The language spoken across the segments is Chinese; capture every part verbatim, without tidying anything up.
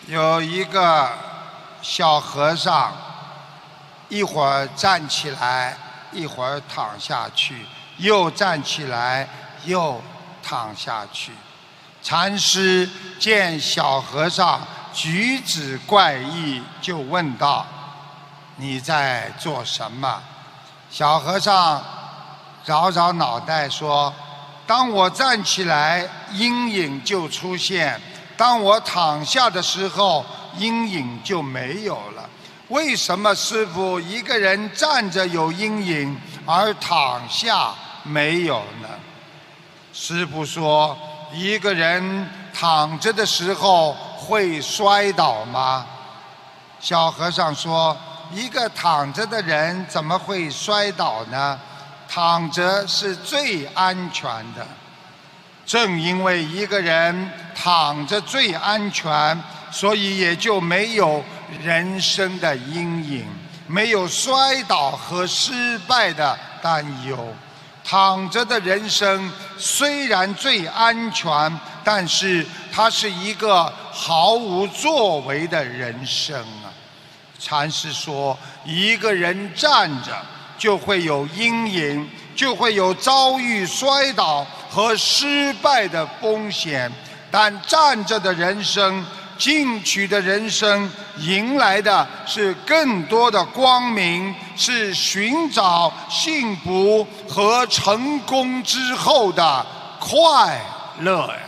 有一个小和尚，一会儿站起来，一会儿躺下去，又站起来，又躺下去。禅师见小和尚举止怪异，就问道：“你在做什么？”小和尚挠挠脑袋说：“当我站起来，阴影就出现；当我躺下的时候，阴影就没有了。为什么师父一个人站着有阴影，而躺下没有呢？”师父说：“一个人躺着的时候会摔倒吗？”小和尚说：“一个躺着的人怎么会摔倒呢？躺着是最安全的。正因为一个人躺着最安全，所以也就没有人生的阴影，没有摔倒和失败的担忧。躺着的人生虽然最安全，但是它是一个毫无作为的人生啊。”禅师说，一个人站着就会有阴影，就会有遭遇摔倒和失败的风险，但站着的人生，进取的人生，迎来的是更多的光明，是寻找幸福和成功之后的快乐呀。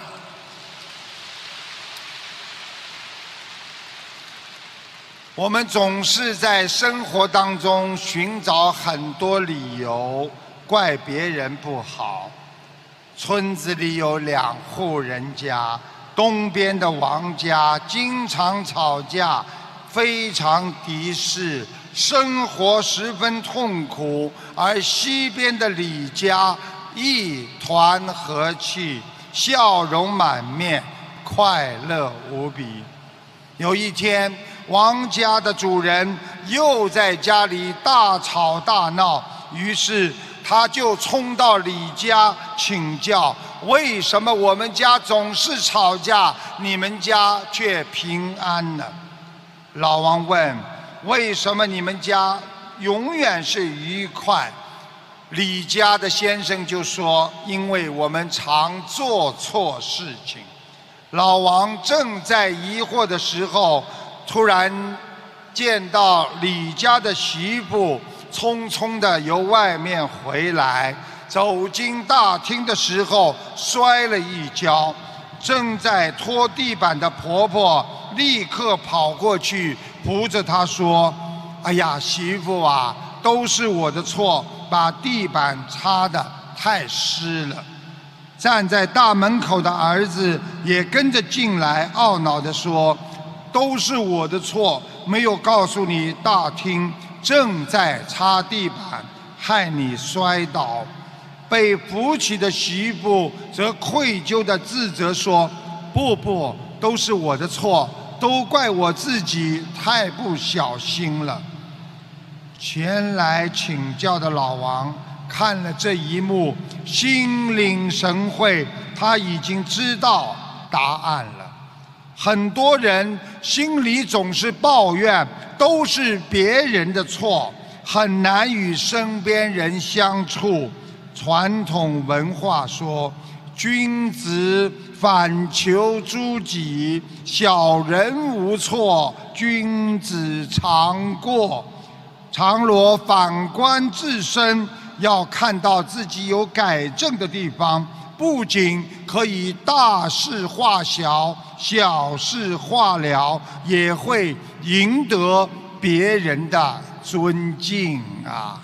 我们总是在生活当中寻找很多理由，怪别人不好。村子里有两户人家，东边的王家经常吵架，非常敌视，生活十分痛苦；而西边的李家一团和气，笑容满面，快乐无比。有一天，王家的主人又在家里大吵大闹，于是他就冲到李家请教：为什么我们家总是吵架，你们家却平安呢？老王问：为什么你们家永远是愉快？李家的先生就说：因为我们常做错事情。老王正在疑惑的时候，突然见到李家的媳妇匆匆地由外面回来，走进大厅的时候摔了一跤，正在拖地板的婆婆立刻跑过去扶着她说：哎呀，媳妇啊，都是我的错，把地板擦得太湿了。站在大门口的儿子也跟着进来，懊恼地说：都是我的错，没有告诉你大厅正在擦地板，害你摔倒。被扶起的媳妇则愧疚地自责说：不不，都是我的错，都怪我自己太不小心了。前来请教的老王看了这一幕，心领神会，他已经知道答案了。很多人心里总是抱怨，都是别人的错，很难与身边人相处。传统文化说：君子反求诸己，小人无错，君子常过。常罗反观自身，要看到自己有改正的地方，不仅可以大事化小，小事化了，也会赢得别人的尊敬啊！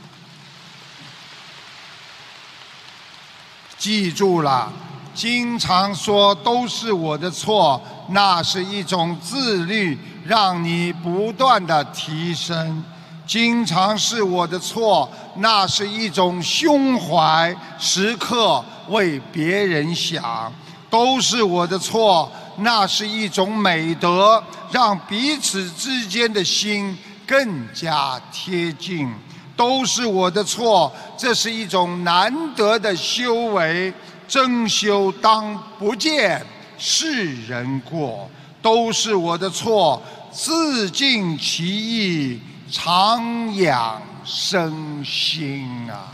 记住了，经常说都是我的错，那是一种自律，让你不断的提升。经常是我的错，那是一种胸怀，时刻为别人想。都是我的错，那是一种美德，让彼此之间的心更加贴近。都是我的错，这是一种难得的修为，真修当不见世人过。 都是我的错，自尽其意，常养生心啊！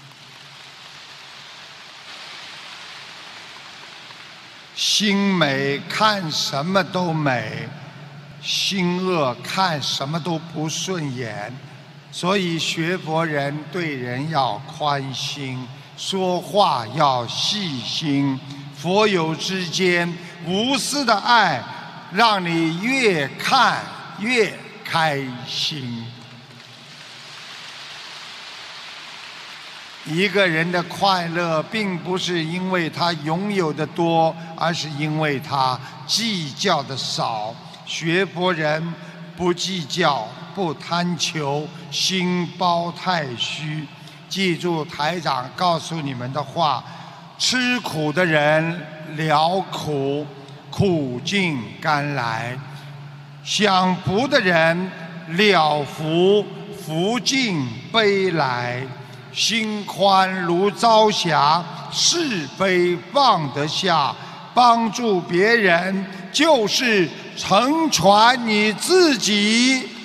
心美看什么都美，心恶看什么都不顺眼。所以学佛人对人要宽心，说话要细心。佛友之间无私的爱，让你越看越开心。一个人的快乐，并不是因为他拥有的多，而是因为他计较的少。学佛人不计较，不贪求，心包太虚。记住台长告诉你们的话：吃苦的人了苦，苦尽甘来；享福的人了福，福尽悲来。心宽如朝霞，是非放得下。帮助别人就是成全你自己。